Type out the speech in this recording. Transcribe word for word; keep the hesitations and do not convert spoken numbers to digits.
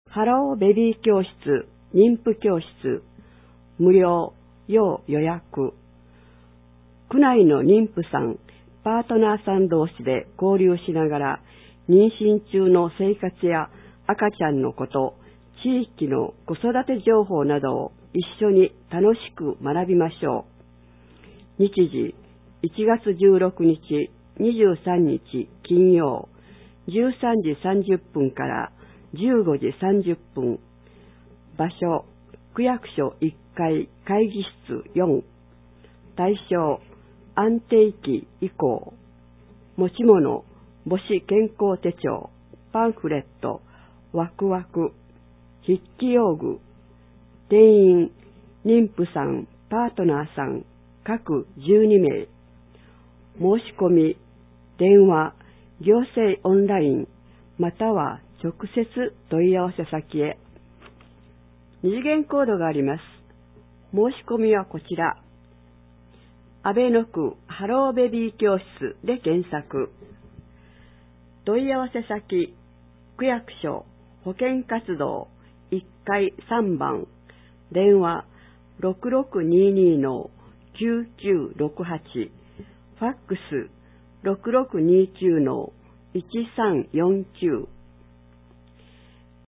ハローベビー教室、妊婦教室、無料、要予約。区内の妊婦さん、パートナーさん同士で交流しながら、妊娠中の生活や赤ちゃんのこと、地域の子育て情報などを一緒に楽しく学びましょう。日時、いちがつじゅうろくにち、にじゅうさんにち金曜、じゅうさんじさんじゅっぷんからじゅうごじさんじゅっぷん。場所、区役所いっかい会議室よん。対象、安定期以降。持ち物、母子健康手帳、パンフレット、ワクワク、筆記用具。定員、妊婦さん、パートナーさん、各じゅうにめい。申し込み、電話、行政オンライン、または直接問い合わせ先へ。二次元コードがあります。申し込みはこちら。阿倍野区ハローベビー教室で検索。問い合わせ先、区役所保健活動いっかいさんばん、電話 ろくろくにーにーのきゅうきゅうろくはち、ファックス ろくろくにーきゅうのいちさんよんきゅう